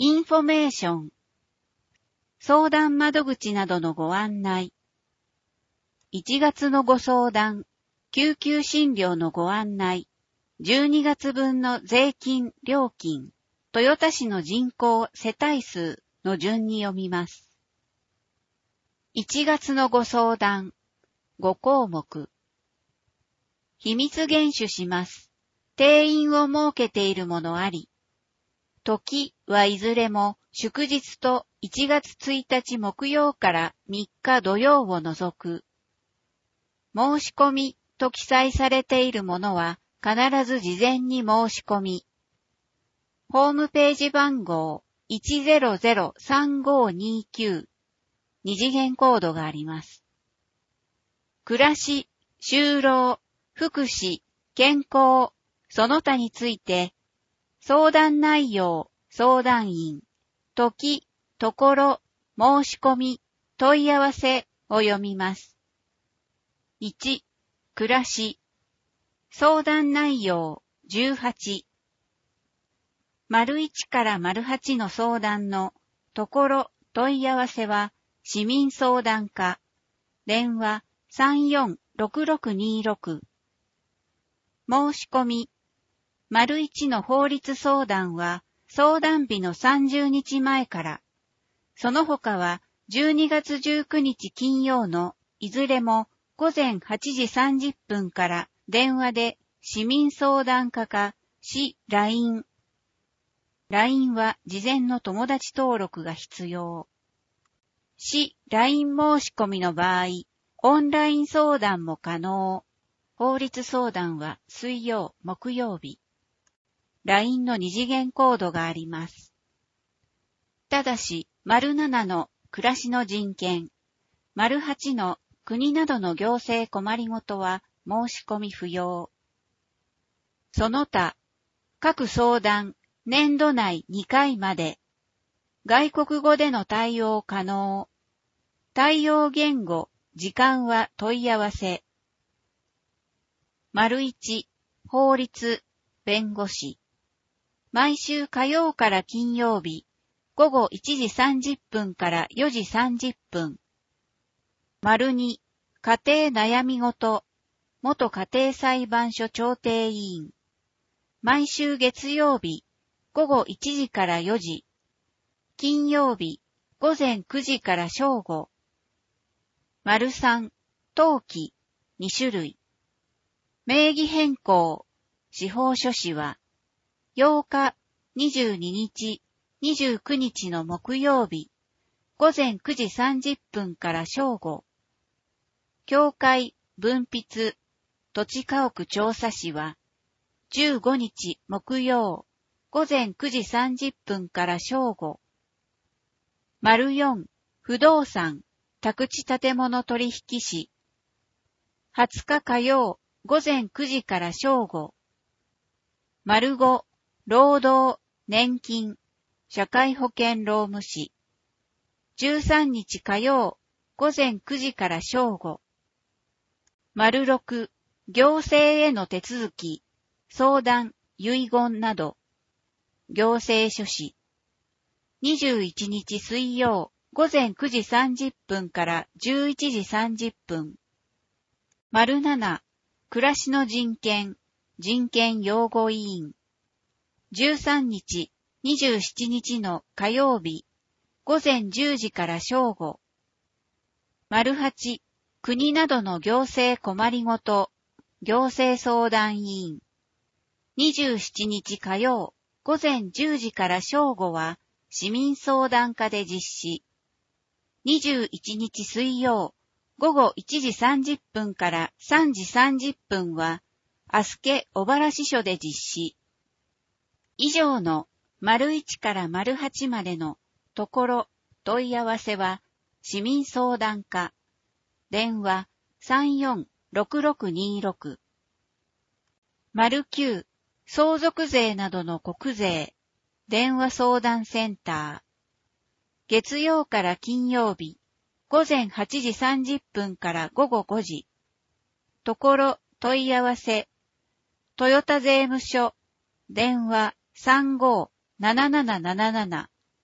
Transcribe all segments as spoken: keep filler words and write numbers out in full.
インフォメーション、相談窓口などのご案内。いちがつのご相談、救急診療のご案内、じゅうにがつぶんの税金、料金、豊田市の人口、世帯数の順に読みます。いちがつのご相談、ごこうもく。秘密厳守します。定員を設けているものあり。時はいずれも祝日といちがつついたち木曜からみっか土曜を除く。申し込みと記載されているものは必ず事前に申し込み。ホームページ番号 いちゼロゼロさんごにきゅう、二次元コードがあります。暮らし、就労、福祉、健康、その他について、相談内容、相談員、時、ところ、申し込み、問い合わせを読みます。いち、暮らし、相談内容じゅうはち、丸いちから丸はちの相談のところ、問い合わせは市民相談課、電話さんよんろくろくにろく、申し込み、丸いちの法律相談は相談日のさんじゅうにちまえから、その他はじゅうにがつじゅうくにち金曜のいずれもごぜんはちじさんじゅっぷんから電話で市民相談課か市 ライン。ライン は事前の友達登録が必要。市 ライン 申し込みの場合、オンライン相談も可能。法律相談は水曜、木曜日。ライン の二次元コードがあります。ただし、丸ななの暮らしの人権、丸はちの国などの行政困りごとは申し込み不要。その他、各相談、年度内にかいまで、外国語での対応可能。対応言語、時間は問い合わせ。丸いち、法律、弁護士。毎週火曜から金曜日、ごごいちじさんじゅっぷんからよじさんじゅっぷん。丸に、家庭悩みごと、元家庭裁判所調停委員。毎週月曜日、ごごいちじからよじ。金曜日、ごぜんくじから正午。丸さん、登記、にしゅるい。名義変更、司法書士は、ようか、にじゅうににち、にじゅうくにちの木曜日、ごぜんくじさんじゅっぷんから正午。境界、分筆、土地家屋調査士は、じゅうごにち木曜、ごぜんくじさんじゅっぷんから正午。丸よん、不動産、宅地建物取引士。はつか火曜、ごぜんくじから正午。丸ご、労働、年金、社会保険労務士。じゅうさんにち火曜、ごぜんくじから正午。丸ろく、行政への手続き、相談、遺言など。行政書士。にじゅういちにち水曜、ごぜんくじさんじゅっぷんからじゅういちじさんじゅっぷん。丸なな、暮らしの人権、人権擁護委員。じゅうさんにち、にじゅうしちにちの火曜日、ごぜんじゅうじから正午。丸はち、国などの行政困りごと、行政相談委員。にじゅうしちにち火曜、ごぜんじゅうじから正午は、市民相談課で実施。にじゅういちにち水曜、ごごいちじさんじゅっぷんからさんじさんじゅっぷんは、あすけ小原支所で実施。以上の丸いちから丸はちまでのところ、問い合わせは、市民相談課、電話さんよんろくろくにろく。丸きゅう、相続税などの国税、電話相談センター。月曜から金曜日、ごぜんはちじさんじゅっぷんからごごごじ。ところ、問い合わせ。豊田税務署、電話さんごーななななななな。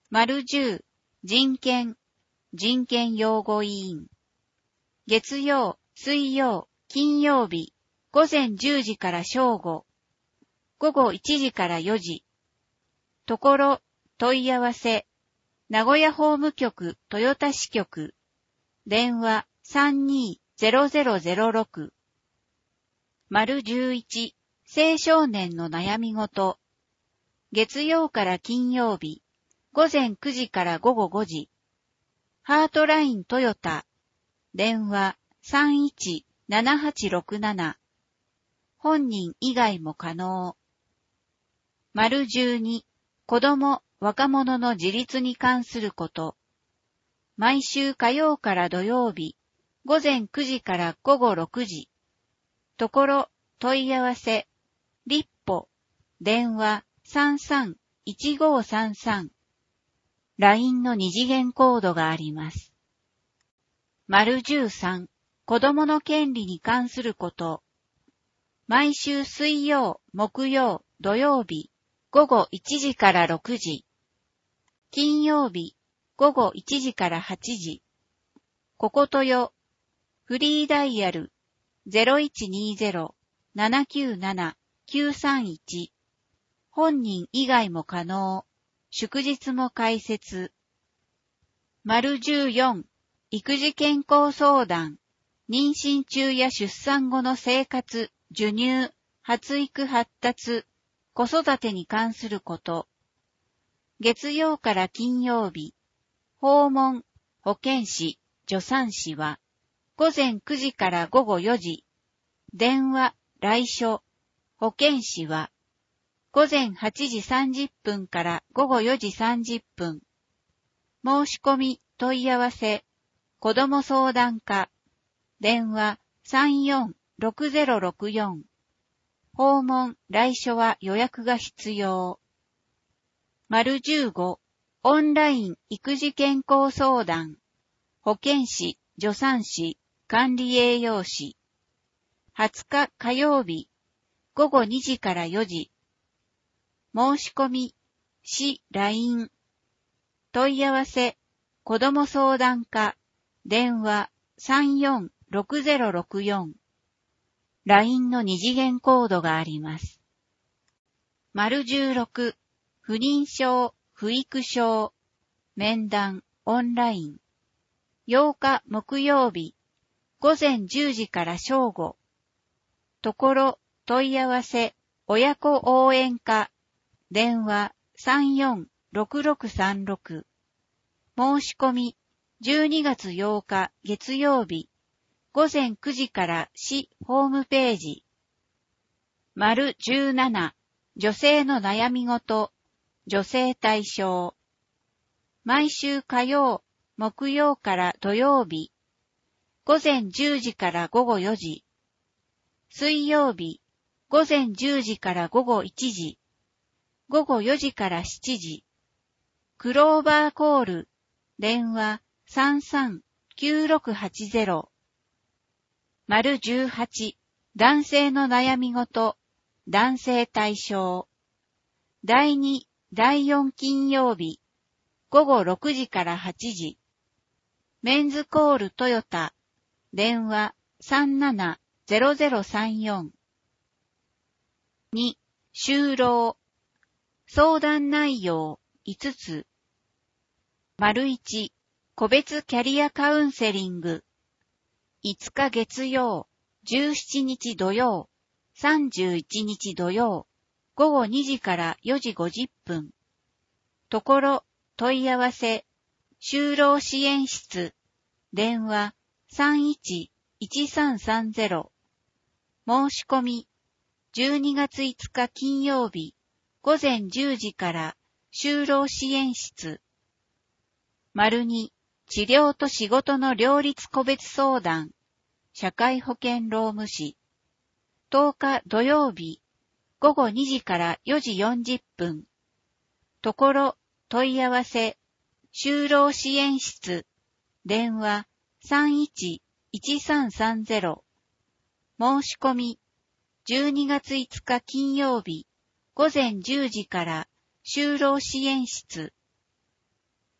丸十、人権、人権擁護委員。月曜、水曜、金曜日、午前十時から正午、午後一時から四時。ところ、問い合わせ、名古屋法務局豊田支局、電話さんにーぜろぜろぜろろく。丸十一、青少年の悩み事。月曜から金曜日、午前九時から午後五時。ハートライントヨタ、電話さんいちななはちろくなな。本人以外も可能。丸十二、子供、若者の自立に関すること。毎週火曜から土曜日、午前九時から午後六時。ところ、問い合わせ、立歩、電話さんさんいちごさんさん。ライン の二次元コードがあります。丸十三、子供の権利に関すること。毎週水曜、木曜、土曜日、午後いちじからろくじ。金曜日、午後いちじからはちじ。こことよ、フリーダイヤル ゼロいちにゼロ ななきゅうなな きゅうさんいち。本人以外も可能。祝日も開設。丸十四、育児健康相談。妊娠中や出産後の生活、授乳、発育発達、子育てに関すること。月曜から金曜日、訪問、保健師、助産師は、午前九時から午後四時、電話、来所、保健師は、午前はちじさんじゅっぷんから午後よじさんじゅっぷん。申し込み、問い合わせ、子ども相談課、電話さんよんろくゼロろくよん。訪問、来所は予約が必要。丸十五、オンライン育児健康相談。保健師、助産師、管理栄養士。はつか火曜日、午後にじからよじ。申し込み、市 ライン。問い合わせ、子ども相談課、電話さんよんろくゼロろくよん。ライン の二次元コードがあります。丸十六、不妊症、不育症、面談、オンライン。ようか木曜日、午前十時から正午。ところ、問い合わせ、親子応援課、電話さんよんろくろくさんろく。申し込み、じゅうにがつようか月曜日、午前九時から市ホームページ。丸十七、女性の悩み事、女性対象。毎週火曜、木曜から土曜日、午前十時から午後四時。水曜日、午前十時から午後一時。午後四時から七時。クローバーコール、電話さんさんきゅうろくはちゼロ。丸十八、男性の悩み事、男性対象。だいに、だいよん金曜日、午後ろくじからはちじ。メンズコールトヨタ、電話さんななゼロゼロさんよん。に、就労。相談内容いつつ。丸いち、個別キャリアカウンセリング。いつか月曜、じゅうしちにち土曜、さんじゅういちにち土曜、午後にじからよじごじゅっぷん。ところ、問い合わせ、就労支援室、電話さんいちいちさんさんゼロ。申し込み、じゅうにがついつか金曜日、午前じゅうじから就労支援室。丸に、治療と仕事の両立個別相談、社会保険労務士。とおか土曜日、午後にじからよじよんじゅっぷん。ところ、問い合わせ、就労支援室、電話さんいちいちさんさんゼロ。申し込み、じゅうにがついつか金曜日、午前じゅうじから就労支援室。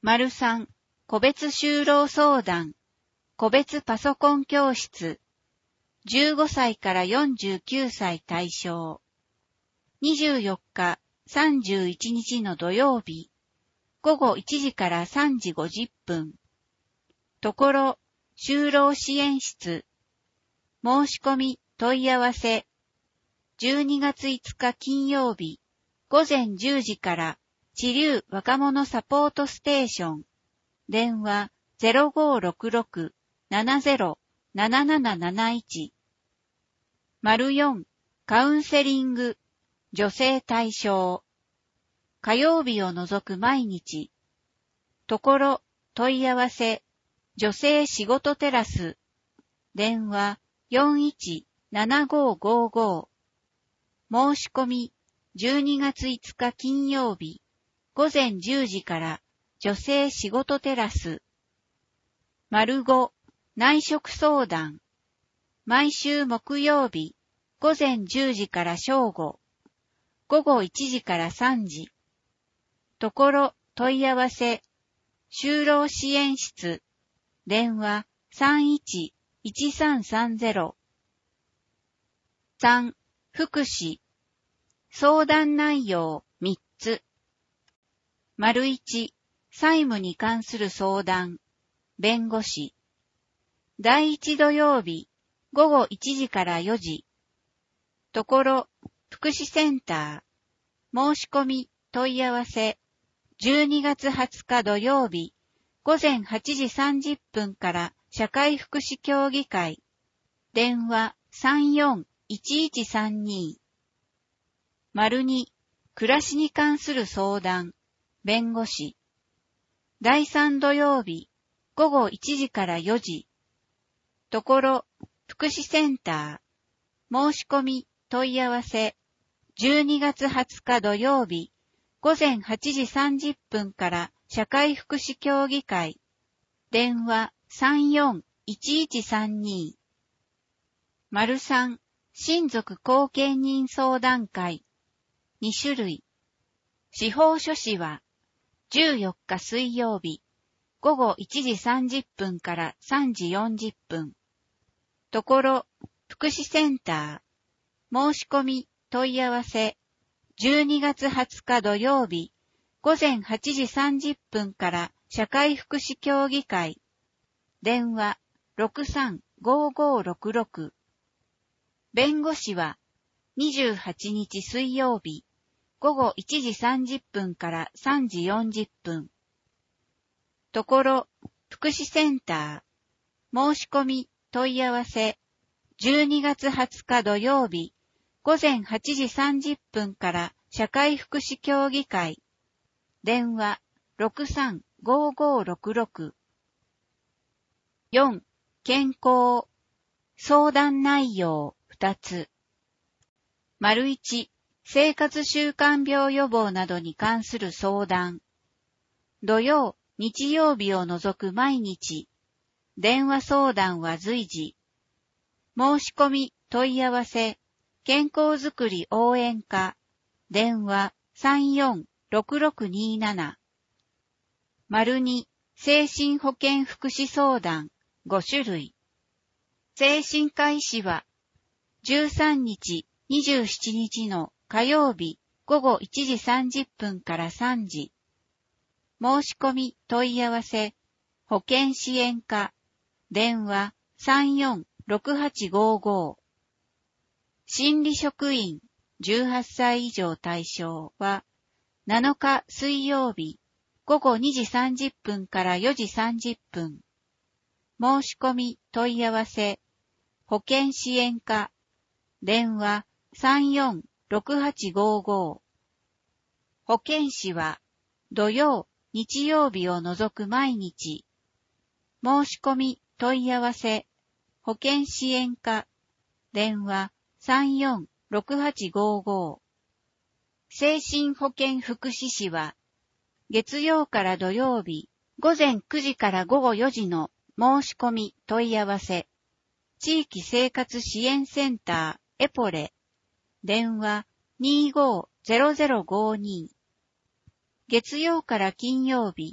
丸さん、個別就労相談、個別パソコン教室、じゅうごさいからよんじゅうきゅうさい対象。にじゅうよっか、さんじゅういちにちの土曜日、ごごいちじからさんじごじゅっぷん。ところ、就労支援室。申し込み、問い合わせ。じゅうにがついつか金曜日、ごぜんじゅうじから、知立若者サポートステーション。電話 ゼロごーろくろく ななゼロ なななななないち。よん. カウンセリング。女性対象。火曜日を除く毎日。ところ、問い合わせ。女性仕事テラス。電話 よんいち ななごーごーごー。申し込み、じゅうにがついつか金曜日、ごぜんじゅうじから女性仕事テラス。ご. 内職相談。毎週木曜日、ごぜんじゅうじから正午、ごごいちじからさんじ。ところ、問い合わせ。就労支援室。電話 さんいち いちさんさんゼロ。さん. 福祉。相談内容みっつ。いち. 債務に関する相談。弁護士。だいいち土曜日、ごごいちじからよじ。ところ、福祉センター。申し込み、問い合わせ。じゅうにがつはつか土曜日、ごぜんはちじさんじゅっぷんから社会福祉協議会。電話 さんよんいちいちさんに。に. 暮らしに関する相談。弁護士。だいさん土曜日、ごごいちじからよじ。ところ、福祉センター。申し込み、問い合わせ。じゅうにがつはつか土曜日、ごぜんはちじさんじゅっぷんから社会福祉協議会。電話 さんよんいちいちさんに。さん. 親族後見人相談会。に種類。司法書士は、じゅうよっか水曜日、ごごいちじさんじゅっぷんからさんじよんじゅっぷん。ところ、福祉センター。申し込み、問い合わせ。じゅうにがつはつか土曜日、ごぜんはちじさんじゅっぷんから社会福祉協議会。電話 ろくさんごーごーろくろく。弁護士は、にじゅうはちにち水曜日、ごごいちじさんじゅっぷんからさんじよんじゅっぷん。ところ、福祉センター。申し込み、問い合わせ。じゅうにがつはつか土曜日、ごぜんはちじさんじゅっぷんから社会福祉協議会。電話 ろくさんごーごーろくろく。よん. 健康。相談内容ふたつ。いち. 生活習慣病予防などに関する相談。土曜、日曜日を除く毎日。電話相談は随時。申し込み、問い合わせ。健康づくり応援課。電話 さんよんろくろくになな。に. 精神保健福祉相談ご種類。精神科医師は、じゅうさんにち、にじゅうしちにちの火曜日ごごいちじさんじゅっぷんからさんじ。申し込み問い合わせ。保健支援課。電話 さんよんろくはちごーごー。心理職員じゅうはっさい以上対象は、なのか水曜日、ごごにじさんじゅっぷんからよじさんじゅっぷん。申し込み問い合わせ。保健支援課。電話 さんよんろくはちごーごー。保健師は、土曜、日曜日を除く毎日。申し込み問い合わせ。保健支援課。電話さんよんろくはちごーごー。精神保健福祉士は、月曜から土曜日、ごぜんくじからごごよじの申し込み問い合わせ。地域生活支援センターエポレ。電話 にーごーぜろぜろごーにー。月曜から金曜日、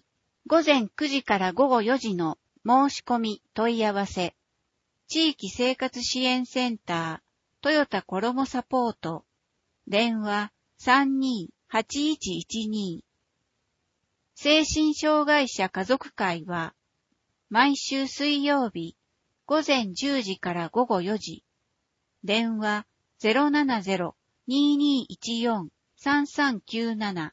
午前くじから午後よじの申し込み問い合わせ。地域生活支援センター、トヨタコロモサポート。電話 さんにーはちいちいちに。精神障害者家族会は、毎週水曜日、午前じゅうじから午後よじ。電話 ゼロななゼロ にーにーいちよん さんさんきゅうなな。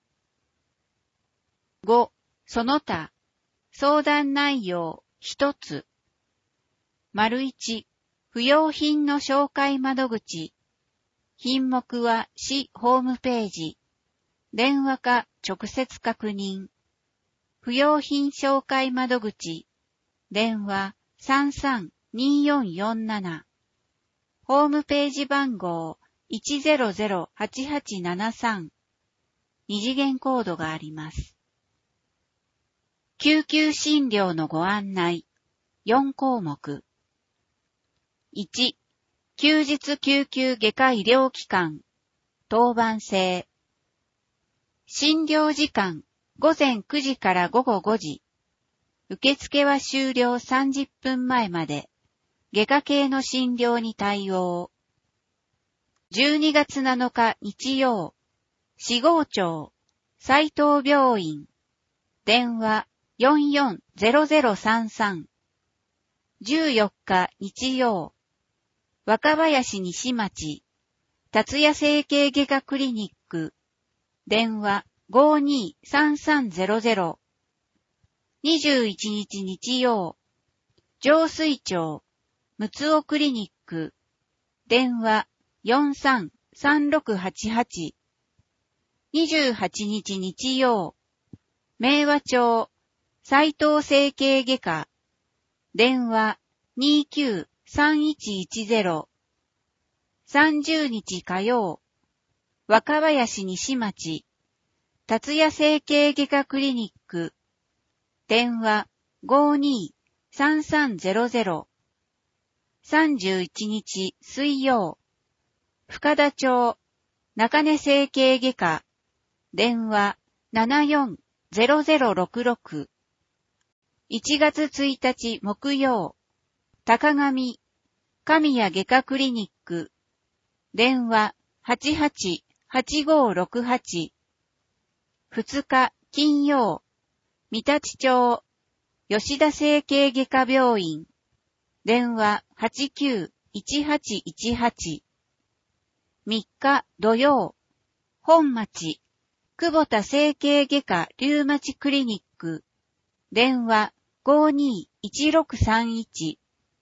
ご. その他、相談内容一つ。丸一、不用品の紹介窓口。品目は市ホームページ。電話か直接確認。不用品紹介窓口。電話 さんさんにーよんよんなな。ホームページ番号 いちゼロゼロはちはちななさん。二次元コードがあります。救急診療のご案内。よん項目。いち. 休日救急外科医療機関。当番制。診療時間、午前くじから午後ごじ。受付は終了さんじゅっぷんまえまで。外科系の診療に対応。じゅうにがつなのか日曜。四郷町、斉藤病院。電話 よんよんゼロゼロさんさん。じゅうよっか日曜。若林西町、達也整形外科クリニック。電話 ごにーさんさんゼロゼロ。にじゅういちにち日曜。浄水町、むつおクリニック。電話 よんさんさんろくはちはち。にじゅうはちにち日曜。明和町、斉藤整形外科。電話 にーきゅうさんいちいちゼロ。さんじゅうにち火曜。若林西町、達也整形外科クリニック。電話 ごにーさんさんゼロゼロ。さんじゅういちにち水曜。深田町、中根整形外科。電話 ななよんゼロゼロろくろく。いちがつついたち木曜。高上、神谷外科クリニック。電話 はちはちはちごろくはち。ふつか金曜。三立町、吉田整形外科病院。電話 はちきゅういちはちいちはち。みっか土曜。本町、久保田整形外科リュウマチクリニック。電話 ごにーいちろくさんいち。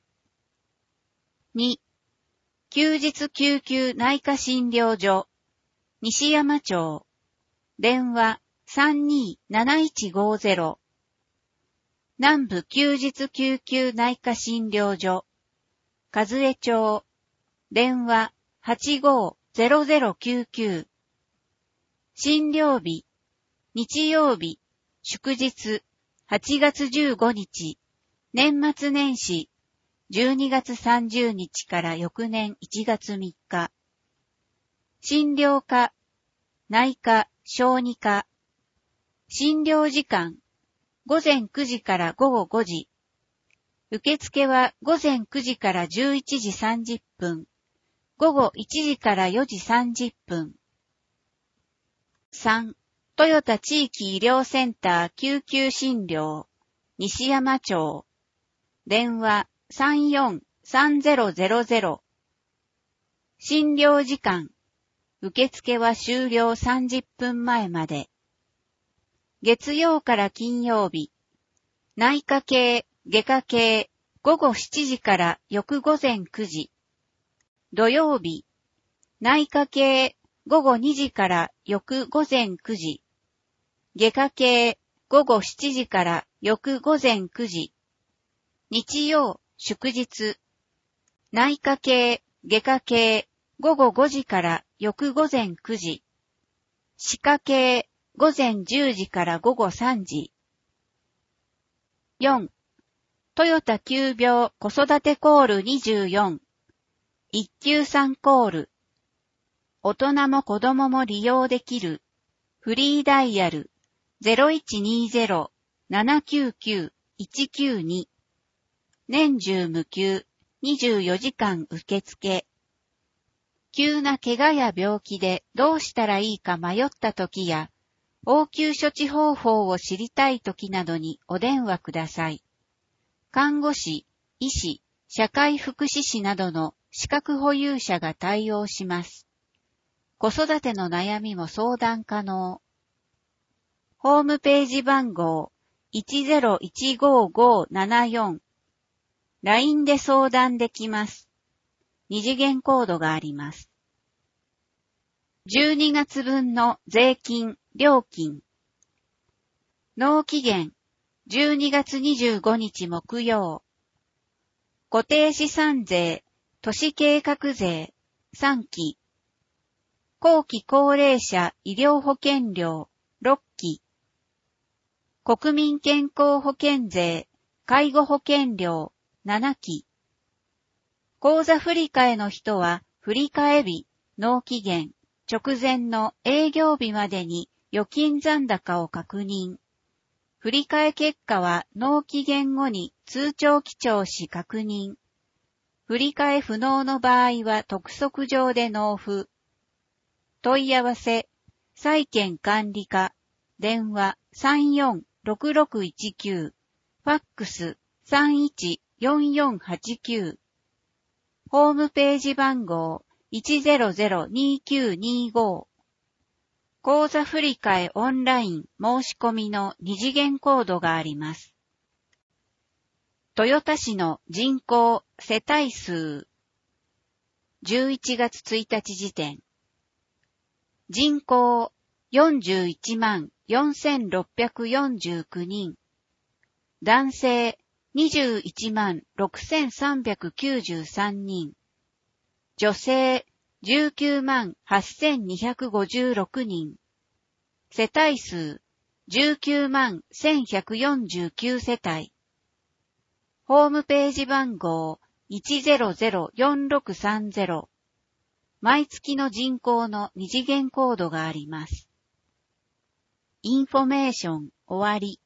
に. 休日救急内科診療所。西山町。電話 さんにーなないちごゼロ。南部休日救急内科診療所。和江町。電話 はちごーゼロゼロきゅうきゅう。診療日。日曜日、祝日、はちがつじゅうごにち、年末年始、じゅうにがつさんじゅうにちから翌年いちがつみっか。診療科、内科、小児科。診療時間、午前くじから午後ごじ。受付は午前くじからじゅういちじさんじゅっぷん、午後いちじからよじさんじゅっぷん。さん. トヨタ地域医療センター救急診療、西山町。電話 さんよんさんゼロゼロゼロ。診療時間、受付は終了さんじゅっぷんまえまで。月曜から金曜日、内科系、外科系、午後しちじから翌午前くじ。土曜日、内科系、午後にじから翌午前くじ。外科系、午後しちじから翌午前くじ。日曜、祝日。内科系、外科系、午後ごじから翌午前くじ。歯科系、午前じゅうじから午後さんじ。よん. トヨタ急病子育てコールにじゅうよん。一級さんコール。大人も子供も利用できる。フリーダイヤル ゼロいちにーゼロななきゅうきゅういちきゅうに。年中無休、にじゅうよじかん受付。急な怪我や病気でどうしたらいいか迷った時や、応急処置方法を知りたい時などにお電話ください。看護師、医師、社会福祉士などの資格保有者が対応します。子育ての悩みも相談可能。ホームページ番号 いちゼロいちごごななよん。ライン で相談できます。二次元コードがあります。じゅうにがつ分の税金、料金。納期限、じゅうにがつにじゅうごにち木曜。固定資産税、都市計画税、さんき。後期高齢者医療保険料、ろっき。国民健康保険税、介護保険料、ななき。口座振替の人は、振替日、納期限、直前の営業日までに預金残高を確認。振替結果は納期限後に通帳記帳し確認。振替不能の場合は督促状で納付。問い合わせ、債権管理課、電話 さんよんろくろくいちきゅう、ファックス さんいちよんよんはちきゅう。ホームページ番号 いちゼロゼロにきゅうにご。口座振替オンライン申し込みの二次元コードがあります。豊田市の人口世帯数。じゅういちがつついたち時点。人口よんじゅういちまんよんせんろっぴゃくよんじゅうきゅうにん。男性にじゅういちまんろくせんさんびゃくきゅうじゅうさんにん。女性じゅうきゅうまんはっせんにひゃくごじゅうろくにん。世帯数じゅうきゅうまんせんひゃくよんじゅうきゅう世帯。ホームページ番号 いちゼロゼロよんろくさんゼロ。毎月の人口の二次元コードがあります。インフォメーション終わり。